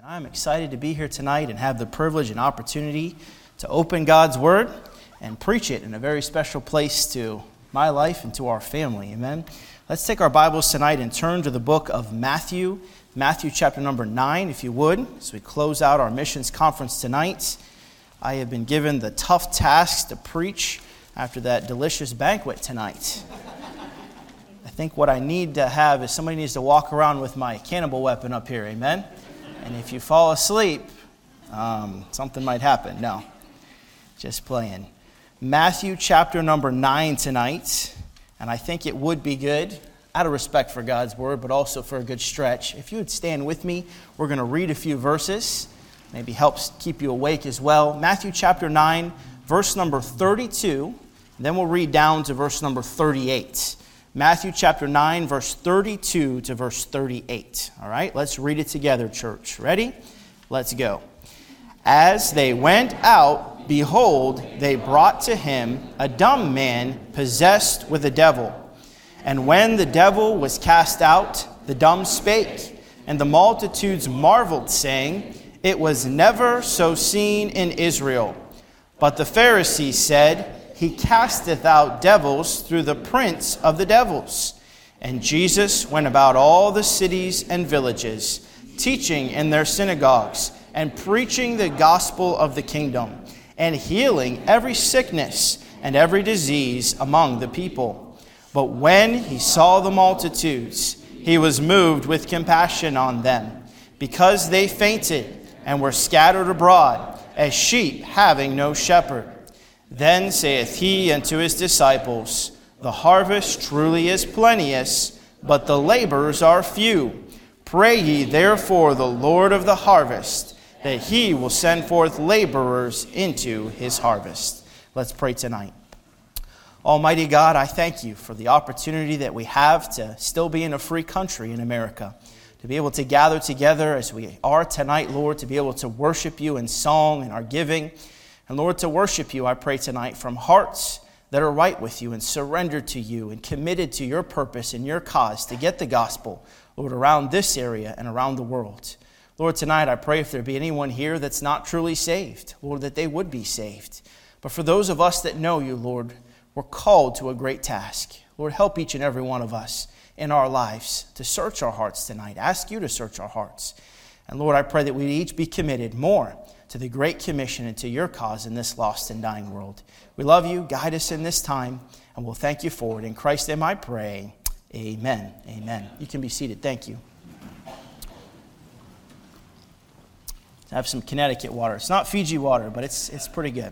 I'm excited to be here tonight and have the privilege and opportunity to open God's Word and preach it in a very special place to my life and to our family. Amen. Let's take our Bibles tonight and turn to the book of Matthew chapter number 9, if you would, as we close out our missions conference tonight. I have been given the tough task to preach after that delicious banquet tonight. I think what I need to have is somebody needs to walk around with my cannibal weapon up here, amen? And if you fall asleep, something might happen. No, just playing. Matthew chapter number 9 tonight, and I think it would be good, out of respect for God's Word, but also for a good stretch. If you would stand with me, we're going to read a few verses. Maybe helps keep you awake as well. Matthew chapter 9, verse number 32, then we'll read down to verse number 38. Matthew chapter 9, verse 32 to verse 38. All right, let's read it together, church. Ready? Let's go. As they went out, behold, they brought to him a dumb man possessed with a devil. And when the devil was cast out, the dumb spake, and the multitudes marveled, saying, It was never so seen in Israel. But the Pharisees said, He casteth out devils through the prince of the devils. And Jesus went about all the cities and villages, teaching in their synagogues, and preaching the gospel of the kingdom, and healing every sickness and every disease among the people. But when he saw the multitudes, he was moved with compassion on them, because they fainted and were scattered abroad, as sheep having no shepherd. Then saith he unto his disciples, The harvest truly is plenteous, but the laborers are few. Pray ye therefore the Lord of the harvest, that he will send forth laborers into his harvest. Let's pray tonight. Almighty God, I thank you for the opportunity that we have to still be in a free country in America, to be able to gather together as we are tonight, Lord, to be able to worship you in song and our giving. And Lord, to worship you, I pray tonight from hearts that are right with you and surrendered to you and committed to your purpose and your cause to get the gospel, Lord, around this area and around the world. Lord, tonight I pray if there be anyone here that's not truly saved, Lord, that they would be saved. But for those of us that know you, Lord, we're called to a great task. Lord, help each and every one of us in our lives to search our hearts tonight. Ask you to search our hearts. And Lord, I pray that we each be committed more to the Great Commission and to your cause in this lost and dying world. We love you. Guide us in this time, and we'll thank you for it. In Christ's name I pray. Amen. Amen. You can be seated. Thank you. I have some Connecticut water. It's not Fiji water, but it's pretty good.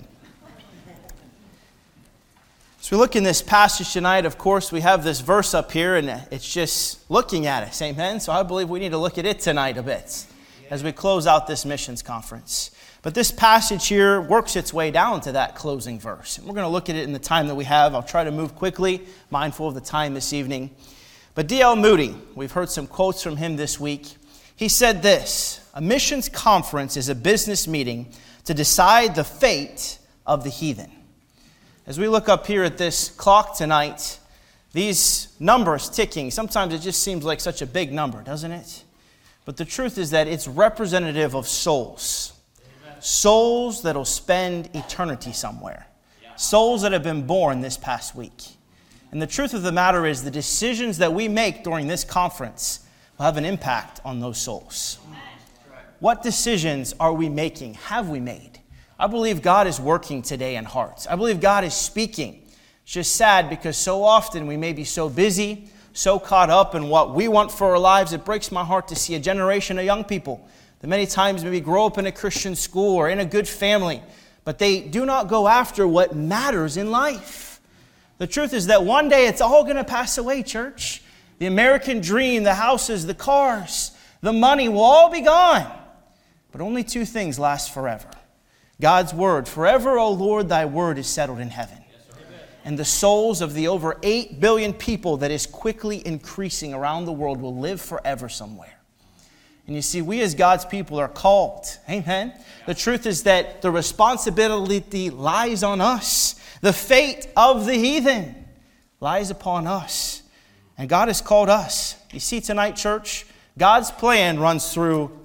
As we look in this passage tonight, of course, we have this verse up here, and it's just looking at it. Amen? So I believe we need to look at it tonight a bit as we close out this missions conference. But this passage here works its way down to that closing verse. And we're going to look at it in the time that we have. I'll try to move quickly, mindful of the time this evening. But D.L. Moody, we've heard some quotes from him this week. He said this, A missions conference is a business meeting to decide the fate of the heathen. As we look up here at this clock tonight, these numbers ticking, sometimes it just seems like such a big number, doesn't it? But the truth is that it's representative of souls. Amen. Souls that will spend eternity somewhere. Yeah. Souls that have been born this past week. And the truth of the matter is the decisions that we make during this conference will have an impact on those souls. What decisions are we making? Have we made? I believe God is working today in hearts. I believe God is speaking. It's just sad because so often we may be so busy, so caught up in what we want for our lives. It breaks my heart to see a generation of young people that many times maybe grow up in a Christian school or in a good family, but they do not go after what matters in life. The truth is that one day it's all going to pass away, church. The American dream, the houses, the cars, the money will all be gone. But only two things last forever. God's word, forever, O Lord, thy word is settled in heaven. And the souls of the over 8 billion people that is quickly increasing around the world will live forever somewhere. And you see, we as God's people are called. Amen. The truth is that the responsibility lies on us. The fate of the heathen lies upon us. And God has called us. You see tonight, church, God's plan runs through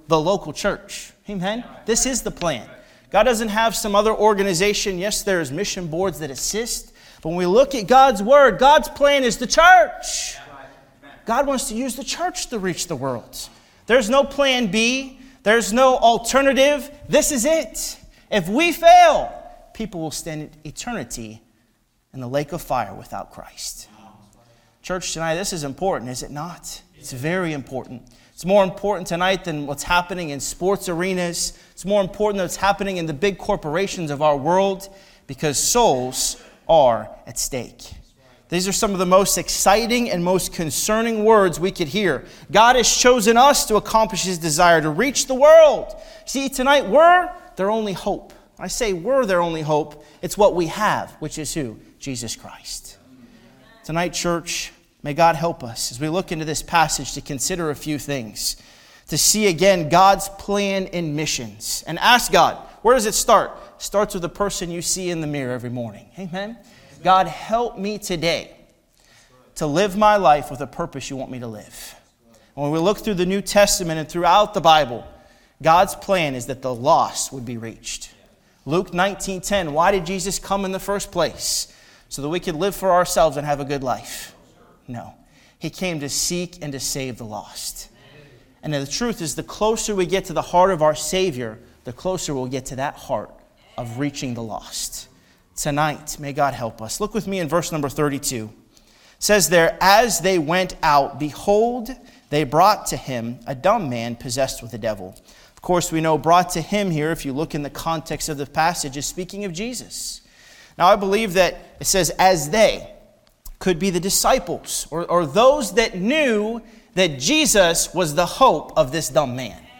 the local church. Amen? This is the plan. God doesn't have some other organization. Yes, there's mission boards that assist. But when we look at God's word, God's plan is the church. God wants to use the church to reach the world. There's no plan B. There's no alternative. This is it. If we fail, people will spend eternity in the lake of fire without Christ. Church, tonight, this is important, is it not? It's very important. It's more important tonight than what's happening in sports arenas. It's more important than what's happening in the big corporations of our world, because souls are at stake. These are some of the most exciting and most concerning words we could hear. God has chosen us to accomplish His desire to reach the world. See, tonight we're their only hope. I say we're their only hope. It's what we have, which is who? Jesus Christ. Tonight, church, may God help us as we look into this passage to consider a few things, to see again God's plan in missions, and ask God, where does it start? It starts with the person you see in the mirror every morning. Amen? God, help me today to live my life with a purpose you want me to live. And when we look through the New Testament and throughout the Bible, God's plan is that the lost would be reached. Luke 19:10, why did Jesus come in the first place? So that we could live for ourselves and have a good life? No. He came to seek and to save the lost. And the truth is, the closer we get to the heart of our Savior, the closer we'll get to that heart of reaching the lost. Tonight, may God help us. Look with me in verse number 32. It says there, as they went out, behold, they brought to him a dumb man possessed with a devil. Of course, we know brought to him here, if you look in the context of the passage, is speaking of Jesus. Now, I believe that it says, as they could be the disciples or those that knew that Jesus was the hope of this dumb man. Amen.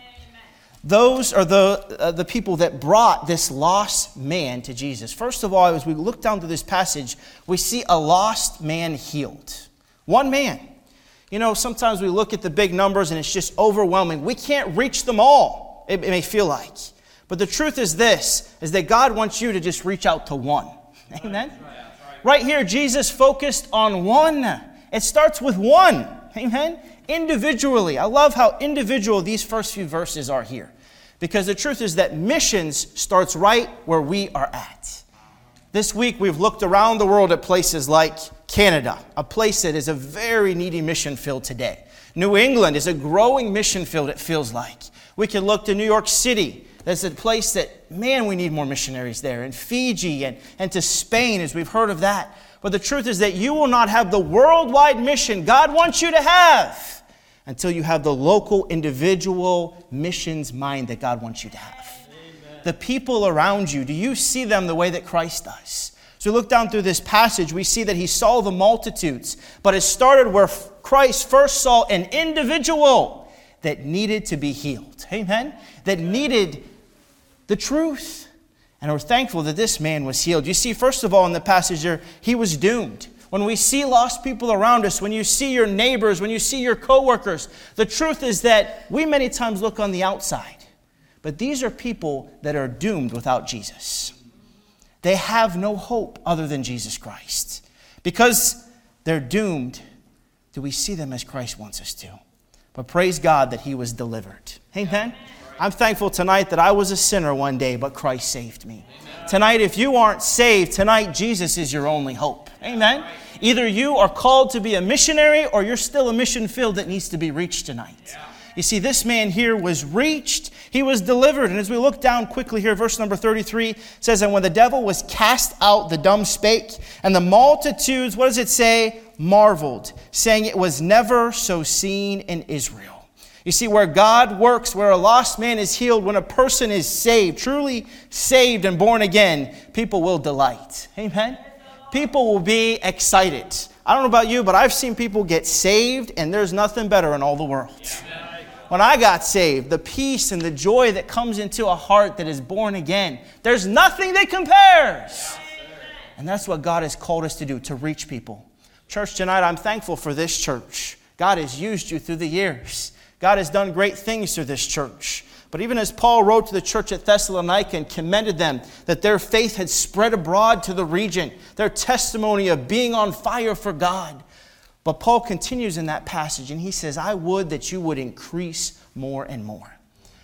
Those are the people that brought this lost man to Jesus. First of all, as we look down through this passage, we see a lost man healed. One man. You know, sometimes we look at the big numbers and it's just overwhelming. We can't reach them all, it may feel like. But the truth is this, is that God wants you to just reach out to one. Amen? Right here, Jesus focused on one. It starts with one. Amen? Individually. I love how individual these first few verses are here. Because the truth is that missions starts right where we are at. This week, we've looked around the world at places like Canada, a place that is a very needy mission field today. New England is a growing mission field, it feels like. We can look to New York City. That's a place that, man, we need more missionaries there. And Fiji and to Spain, as we've heard of that. But the truth is that you will not have the worldwide mission God wants you to have until you have the local, individual missions mind that God wants you to have. Amen. The people around you, do you see them the way that Christ does? So we look down through this passage, we see that he saw the multitudes, but it started where Christ first saw an individual that needed to be healed. Amen? That needed the truth. And we're thankful that this man was healed. You see, first of all, in the passage there, he was doomed. When we see lost people around us, when you see your neighbors, when you see your coworkers, the truth is that we many times look on the outside. But these are people that are doomed without Jesus. They have no hope other than Jesus Christ. Because they're doomed, do we see them as Christ wants us to? But praise God that he was delivered. Amen? I'm thankful tonight that I was a sinner one day, but Christ saved me. Amen. Tonight, if you aren't saved, tonight Jesus is your only hope. Amen? Either you are called to be a missionary or you're still a mission field that needs to be reached tonight. Yeah. You see, this man here was reached. He was delivered. And as we look down quickly here, verse number 33 says, and when the devil was cast out, the dumb spake, and the multitudes, what does it say? Marveled, saying it was never so seen in Israel. You see, where God works, where a lost man is healed, when a person is saved, truly saved and born again, people will delight. Amen? People will be excited. I don't know about you, but I've seen people get saved, and there's nothing better in all the world. When I got saved, the peace and the joy that comes into a heart that is born again, there's nothing that compares. And that's what God has called us to do, to reach people. Church, tonight I'm thankful for this church. God has used you through the years. God has done great things through this church. But even as Paul wrote to the church at Thessalonica and commended them that their faith had spread abroad to the region, their testimony of being on fire for God. But Paul continues in that passage and he says, I would that you would increase more and more.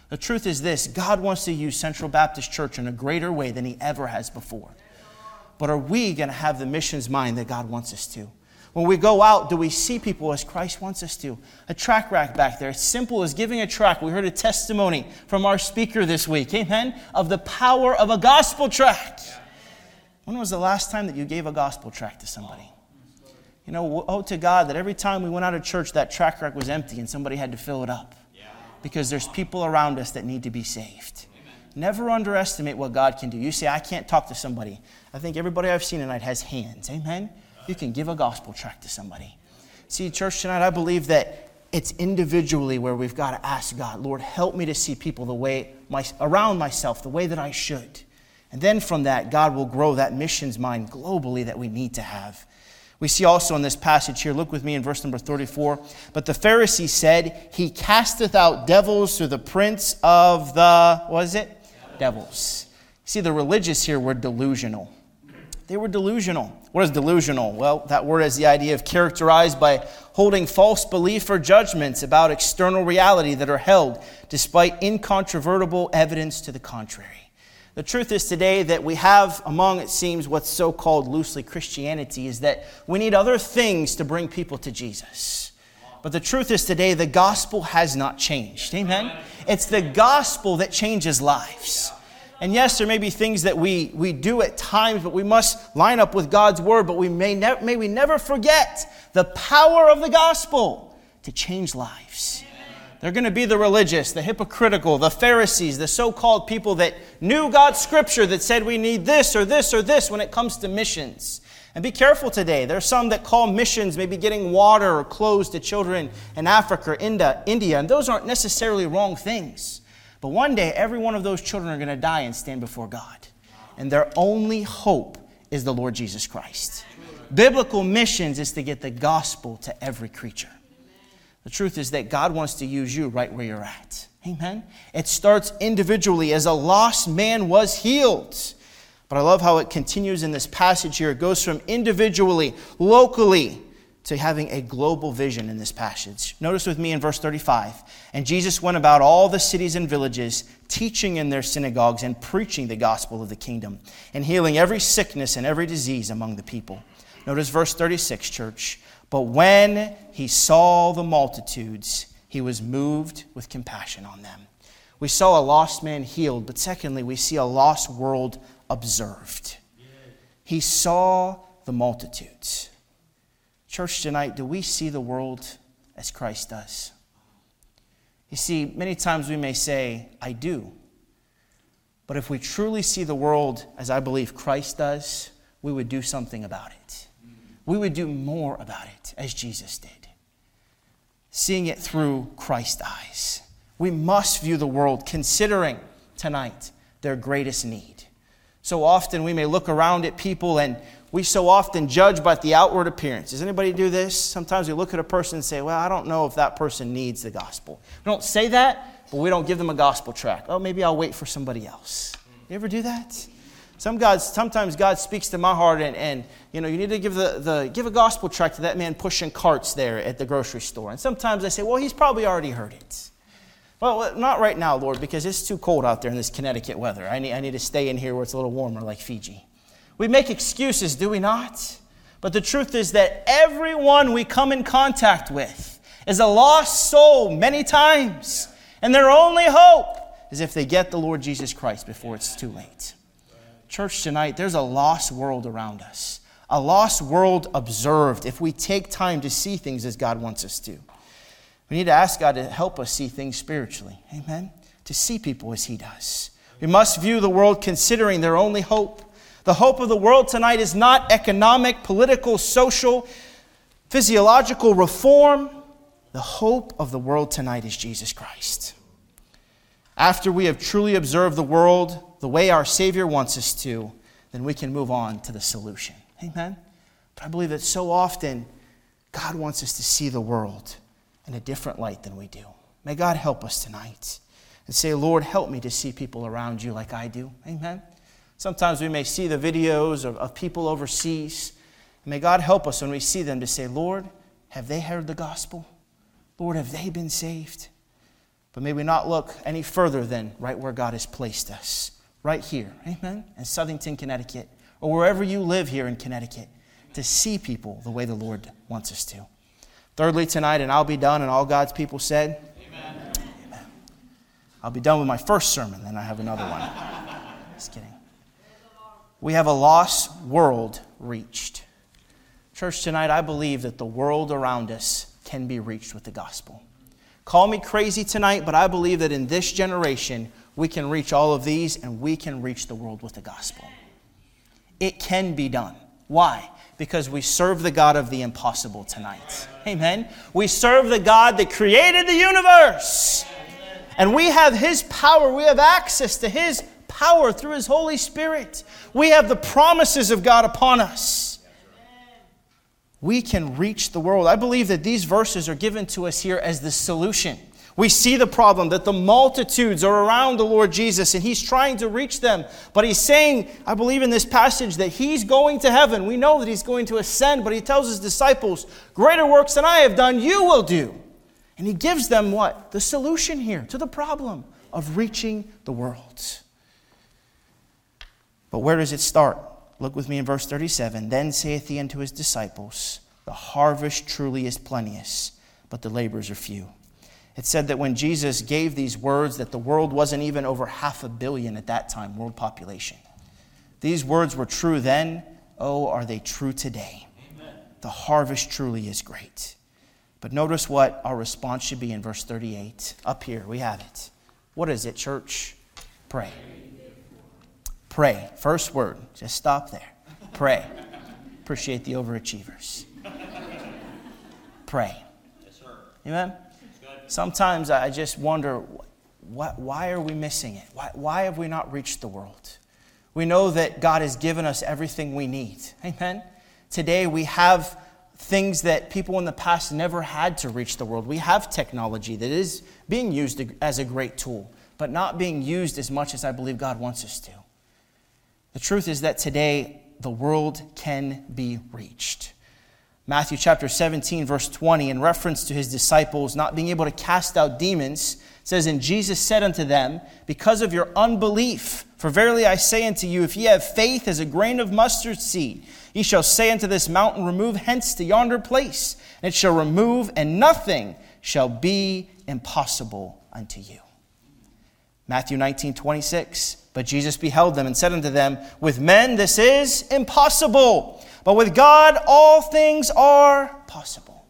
The truth is this: God wants to use Central Baptist Church in a greater way than He ever has before. But are we going to have the missions mind that God wants us to? When we go out, do we see people as Christ wants us to? A tract rack back there. It's simple as giving a tract. We heard a testimony from our speaker this week, amen, of the power of a gospel tract. When was the last time that you gave a gospel tract to somebody? You know, oh to God that every time we went out of church, that tract rack was empty and somebody had to fill it up. Because there's people around us that need to be saved. Never underestimate what God can do. You say, I can't talk to somebody. I think everybody I've seen tonight has hands. Amen? You can give a gospel tract to somebody. See, church, tonight I believe that it's individually where we've got to ask God, Lord, help me to see people the way around myself, the way that I should. And then from that, God will grow that missions mind globally that we need to have. We see also in this passage here, look with me in verse number 34. But the Pharisee said, He casteth out devils through the prince of the, what is it? Devils. See, the religious here were delusional. They were delusional. What is delusional? Well, that word has the idea of characterized by holding false belief or judgments about external reality that are held despite incontrovertible evidence to the contrary. The truth is today that we have among, it seems, what's so-called loosely Christianity is that we need other things to bring people to Jesus. But the truth is today the gospel has not changed. Amen? It's the gospel that changes lives. And yes, there may be things that we do at times, but we must line up with God's word. But may we never forget the power of the gospel to change lives. They're going to be the religious, the hypocritical, the Pharisees, the so-called people that knew God's scripture that said we need this or this or this when it comes to missions. And be careful today. There are some that call missions maybe getting water or clothes to children in Africa or India, and those aren't necessarily wrong things. But one day, every one of those children are going to die and stand before God. And their only hope is the Lord Jesus Christ. Biblical missions is to get the gospel to every creature. The truth is that God wants to use you right where you're at. Amen? It starts individually as a lost man was healed. But I love how it continues in this passage here. It goes from individually, locally, to having a global vision in this passage. Notice with me in verse 35. And Jesus went about all the cities and villages, teaching in their synagogues and preaching the gospel of the kingdom, and healing every sickness and every disease among the people. Notice verse 36, church. But when he saw the multitudes, he was moved with compassion on them. We saw a lost man healed, but secondly, we see a lost world observed. He saw the multitudes. Church, tonight, do we see the world as Christ does? You see, many times we may say, I do. But if we truly see the world as I believe Christ does, we would do something about it. We would do more about it as Jesus did. Seeing it through Christ's eyes. We must view the world considering tonight their greatest need. So often we may look around at people and we so often judge by the outward appearance. Does anybody do this? Sometimes we look at a person and say, well, I don't know if that person needs the gospel. We don't say that, but we don't give them a gospel tract. Oh, maybe I'll wait for somebody else. You ever do that? Sometimes God speaks to my heart and you know, you need to give a gospel tract to that man pushing carts there at the grocery store. And sometimes I say, well, he's probably already heard it. Well, not right now, Lord, because it's too cold out there in this Connecticut weather. I need to stay in here where it's a little warmer like Fiji. We make excuses, do we not? But the truth is that everyone we come in contact with is a lost soul many times. And their only hope is if they get the Lord Jesus Christ before it's too late. Church, tonight, there's a lost world around us. A lost world observed if we take time to see things as God wants us to. We need to ask God to help us see things spiritually. Amen? To see people as He does. We must view the world considering their only hope. The hope of the world tonight is not economic, political, social, physiological reform. The hope of the world tonight is Jesus Christ. After we have truly observed the world the way our Savior wants us to, then we can move on to the solution. Amen? But I believe that so often God wants us to see the world in a different light than we do. May God help us tonight and say, Lord, help me to see people around you like I do. Amen? Sometimes we may see the videos of people overseas. May God help us when we see them to say, Lord, have they heard the gospel? Lord, have they been saved? But may we not look any further than right where God has placed us. Right here, amen, in Southington, Connecticut, or wherever you live here in Connecticut, to see people the way the Lord wants us to. Thirdly, tonight, and I'll be done, and all God's people said, Amen. Amen. I'll be done with my first sermon, then I have another one. Just kidding. We have a lost world reached. Church, tonight, I believe that the world around us can be reached with the gospel. Call me crazy tonight, but I believe that in this generation, we can reach all of these, and we can reach the world with the gospel. It can be done. Why? Because we serve the God of the impossible tonight. Amen. We serve the God that created the universe. And we have His power. We have access to His power through His Holy Spirit. We have the promises of God upon us. We can reach the world. I believe that these verses are given to us here as the solution. We see the problem that the multitudes are around the Lord Jesus and He's trying to reach them. But He's saying, I believe in this passage, that He's going to heaven. We know that He's going to ascend, but He tells His disciples, greater works than I have done, you will do. And He gives them what? The solution here to the problem of reaching the world. But where does it start? Look with me in verse 37. Then saith He unto His disciples, the harvest truly is plenteous, but the laborers are few. It said that when Jesus gave these words, that the world wasn't even over 500 million at that time, world population. These words were true then. Oh, are they true today? Amen. The harvest truly is great. But notice what our response should be in verse 38. Up here, we have it. What is it, church? Pray. Pray. First word. Just stop there. Pray. Appreciate the overachievers. Pray. Yes, sir. Amen? Sometimes I just wonder, why are we missing it? Why have we not reached the world? We know that God has given us everything we need. Amen? Today we have things that people in the past never had to reach the world. We have technology that is being used as a great tool, but not being used as much as I believe God wants us to. The truth is that today the world can be reached. Matthew chapter 17, verse 20, in reference to His disciples not being able to cast out demons, says, and Jesus said unto them, because of your unbelief, for verily I say unto you, if ye have faith as a grain of mustard seed, ye shall say unto this mountain, remove hence to yonder place, and it shall remove, and nothing shall be impossible unto you. Matthew 19:26, but Jesus beheld them and said unto them, with men this is impossible, but with God all things are possible.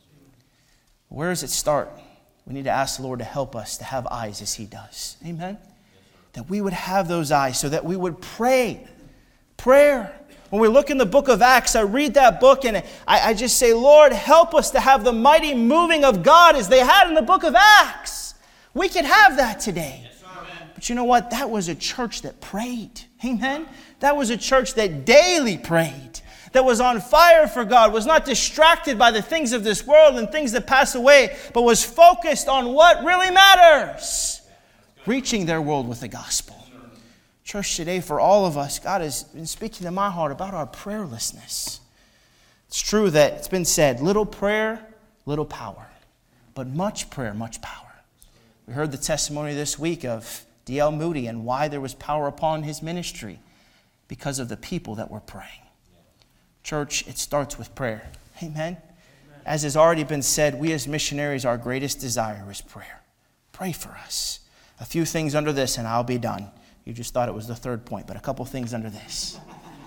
Where does it start? We need to ask the Lord to help us to have eyes as He does. Amen? That we would have those eyes so that we would pray. Prayer. When we look in the book of Acts, I read that book and I just say, Lord, help us to have the mighty moving of God as they had in the book of Acts. We can have that today. Yes, sir. But you know what? That was a church that prayed. Amen? That was a church that daily prayed. That was on fire for God, was not distracted by the things of this world and things that pass away, but was focused on what really matters. Reaching their world with the gospel. Church, today for all of us, God has been speaking to my heart about our prayerlessness. It's true that it's been said, little prayer, little power. But much prayer, much power. We heard the testimony this week of D.L. Moody and why there was power upon his ministry. Because of the people that were praying. Church, it starts with prayer. Amen? As has already been said, we as missionaries, our greatest desire is prayer. Pray for us. A few things under this and I'll be done. You just thought it was the third point, but a couple things under this.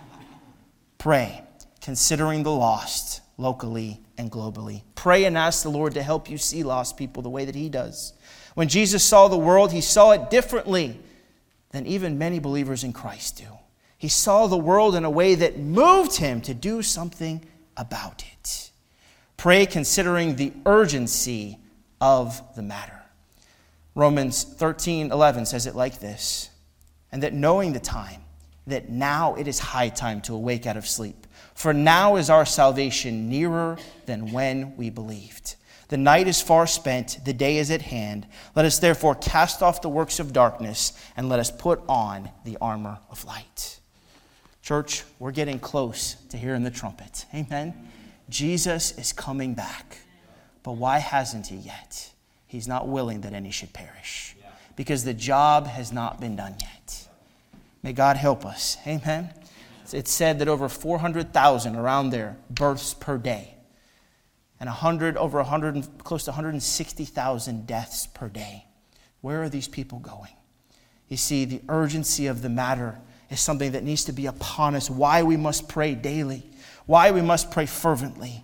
Pray, considering the lost locally and globally. Pray and ask the Lord to help you see lost people the way that He does. When Jesus saw the world, He saw it differently than even many believers in Christ do. He saw the world in a way that moved Him to do something about it. Pray considering the urgency of the matter. Romans 13:11 says it like this, and that knowing the time, that now it is high time to awake out of sleep. For now is our salvation nearer than when we believed. The night is far spent, the day is at hand. Let us therefore cast off the works of darkness, and let us put on the armor of light. Church, we're getting close to hearing the trumpet. Amen? Jesus is coming back. But why hasn't He yet? He's not willing that any should perish. Because the job has not been done yet. May God help us. Amen. It's said that over 400,000 around there births per day. And close to 160,000 deaths per day. Where are these people going? You see, the urgency of the matter is something that needs to be upon us. Why we must pray daily. Why we must pray fervently.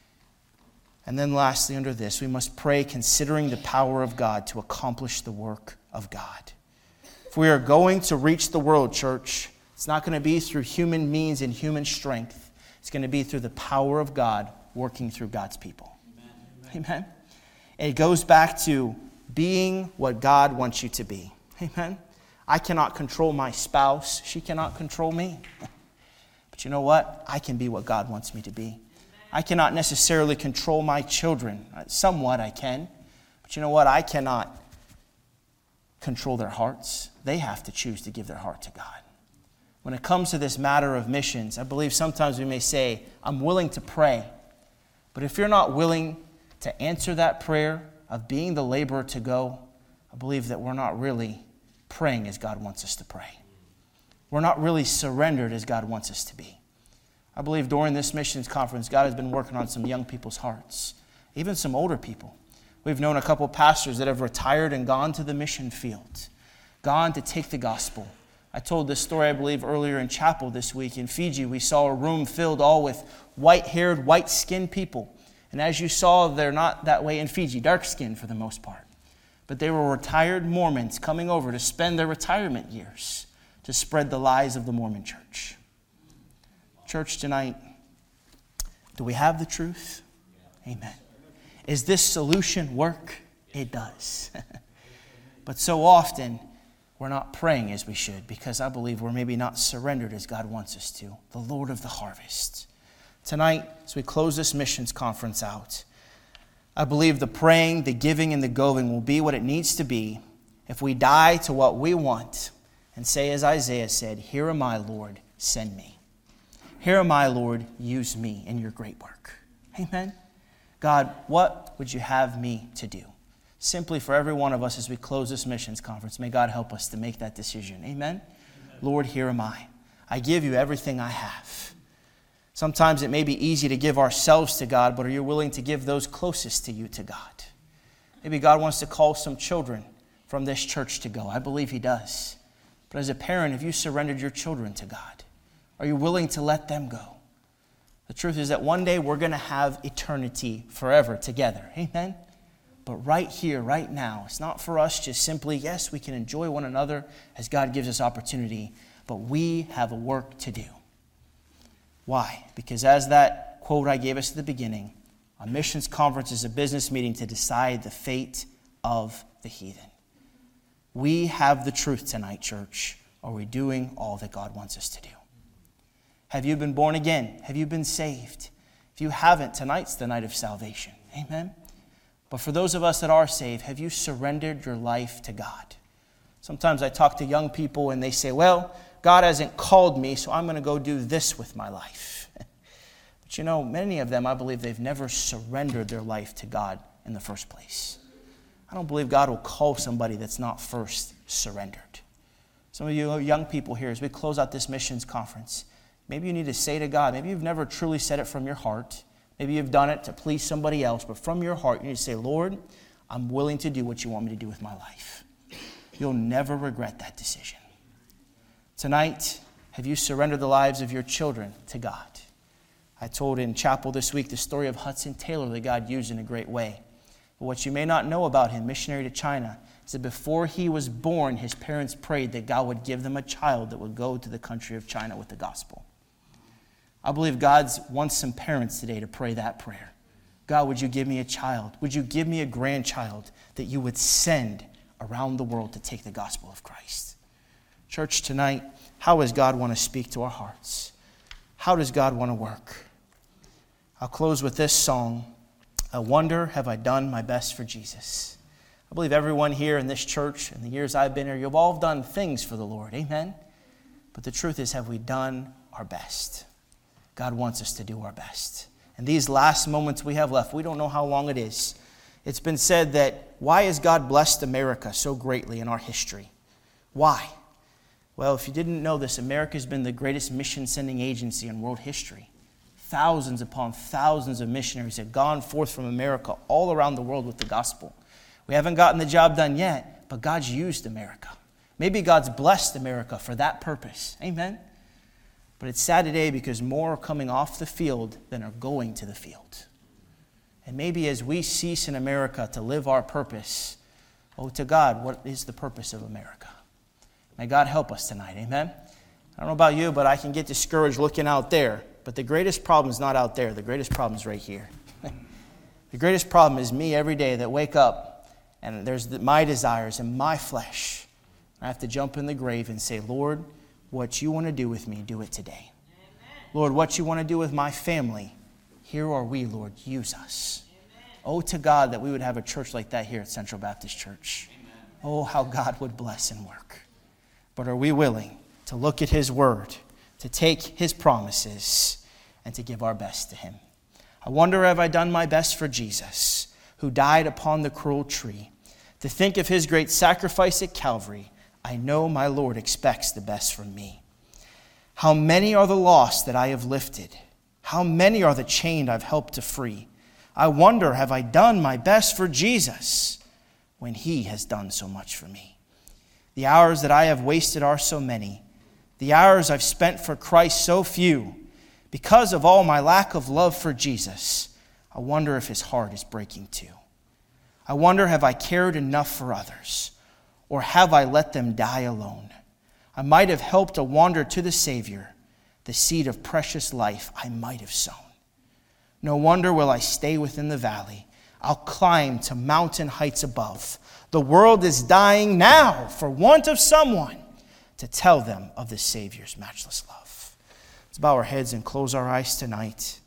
And then lastly, under this, we must pray considering the power of God to accomplish the work of God. If we are going to reach the world, church, it's not going to be through human means and human strength. It's going to be through the power of God working through God's people. Amen. Amen. And it goes back to being what God wants you to be. Amen. I cannot control my spouse. She cannot control me. But you know what? I can be what God wants me to be. I cannot necessarily control my children. Somewhat I can. But you know what? I cannot control their hearts. They have to choose to give their heart to God. When it comes to this matter of missions, I believe sometimes we may say, I'm willing to pray. But if you're not willing to answer that prayer of being the laborer to go, I believe that we're not really praying as God wants us to pray. We're not really surrendered as God wants us to be. I believe during this missions conference, God has been working on some young people's hearts, even some older people. We've known a couple of pastors that have retired and gone to the mission field, gone to take the gospel. I told this story, I believe, earlier in chapel this week. In Fiji, we saw a room filled all with white-haired, white-skinned people. And as you saw, they're not that way in Fiji, dark-skinned for the most part. But they were retired Mormons coming over to spend their retirement years to spread the lies of the Mormon church. Church, tonight, do we have the truth? Amen. Is this solution work? It does. But so often, we're not praying as we should because I believe we're maybe not surrendered as God wants us to. The Lord of the harvest. Tonight, as we close this missions conference out, I believe the praying, the giving, and the going will be what it needs to be if we die to what we want and say as Isaiah said, "Here am I, Lord, send me. Here am I, Lord, use me in your great work." Amen. God, what would you have me to do? Simply for every one of us as we close this missions conference, may God help us to make that decision. Amen. Lord, here am I. I give you everything I have. Sometimes it may be easy to give ourselves to God, but are you willing to give those closest to you to God? Maybe God wants to call some children from this church to go. I believe He does. But as a parent, have you surrendered your children to God? Are you willing to let them go? The truth is that one day we're going to have eternity forever together. Amen? But right here, right now, it's not for us just simply, yes, we can enjoy one another as God gives us opportunity, but we have a work to do. Why? Because as that quote I gave us at the beginning, a missions conference is a business meeting to decide the fate of the heathen. We have the truth tonight, church. Are we doing all that God wants us to do? Have you been born again? Have you been saved? If you haven't, tonight's the night of salvation. Amen? But for those of us that are saved, have you surrendered your life to God? Sometimes I talk to young people and they say, well, God hasn't called me, so I'm going to go do this with my life. But you know, many of them, I believe they've never surrendered their life to God in the first place. I don't believe God will call somebody that's not first surrendered. Some of you young people here, as we close out this missions conference, maybe you need to say to God, maybe you've never truly said it from your heart. Maybe you've done it to please somebody else, but from your heart, you need to say, Lord, I'm willing to do what you want me to do with my life. You'll never regret that decision. Tonight, have you surrendered the lives of your children to God? I told in chapel this week the story of Hudson Taylor that God used in a great way. But what you may not know about him, missionary to China, is that before he was born, his parents prayed that God would give them a child that would go to the country of China with the gospel. I believe God wants some parents today to pray that prayer. God, would you give me a child? Would you give me a grandchild that you would send around the world to take the gospel of Christ? Church, tonight, how does God want to speak to our hearts? How does God want to work? I'll close with this song, I wonder, have I done my best for Jesus? I believe everyone here in this church, in the years I've been here, you've all done things for the Lord. Amen? But the truth is, have we done our best? God wants us to do our best. And these last moments we have left, we don't know how long it is. It's been said that, why has God blessed America so greatly in our history? Why? Well, if you didn't know this, America has been the greatest mission-sending agency in world history. Thousands upon thousands of missionaries have gone forth from America all around the world with the gospel. We haven't gotten the job done yet, but God's used America. Maybe God's blessed America for that purpose. Amen? But it's sad today because more are coming off the field than are going to the field. And maybe as we cease in America to live our purpose, oh, to God, what is the purpose of America? May God help us tonight. Amen? I don't know about you, but I can get discouraged looking out there. But the greatest problem is not out there. The greatest problem is right here. The greatest problem is me every day that wake up and there's my desires and my flesh. I have to jump in the grave and say, Lord, what you want to do with me, do it today. Amen. Lord, what you want to do with my family, here are we, Lord, use us. Amen. Oh, to God that we would have a church like that here at Central Baptist Church. Amen. Oh, how God would bless and work. But are we willing to look at his word, to take his promises, and to give our best to him? I wonder, have I done my best for Jesus, who died upon the cruel tree? To think of his great sacrifice at Calvary, I know my Lord expects the best from me. How many are the lost that I have lifted? How many are the chained I've helped to free? I wonder, have I done my best for Jesus when he has done so much for me? The hours that I have wasted are so many. The hours I've spent for Christ so few. Because of all my lack of love for Jesus, I wonder if his heart is breaking too. I wonder, have I cared enough for others? Or have I let them die alone? I might have helped a wanderer to the Savior. The seed of precious life I might have sown. No wonder will I stay within the valley. I'll climb to mountain heights above. The world is dying now for want of someone to tell them of the Savior's matchless love. Let's bow our heads and close our eyes tonight.